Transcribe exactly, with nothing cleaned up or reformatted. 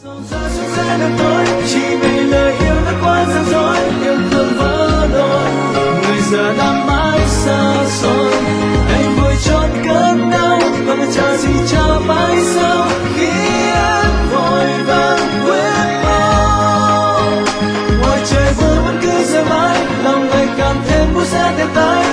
chỉ vì lời yêu đã quá gian dối, yêu thương vỡ đôi, người giờ đã mãi xa xôi. Anh vội chôn cơn đau và chờ gì cho mãi sau khi em vội vàng quên mau. Ngoài trời mưa vẫn cứ rơi mãi, lòng ngày càng thêm buốt giá thêm tái.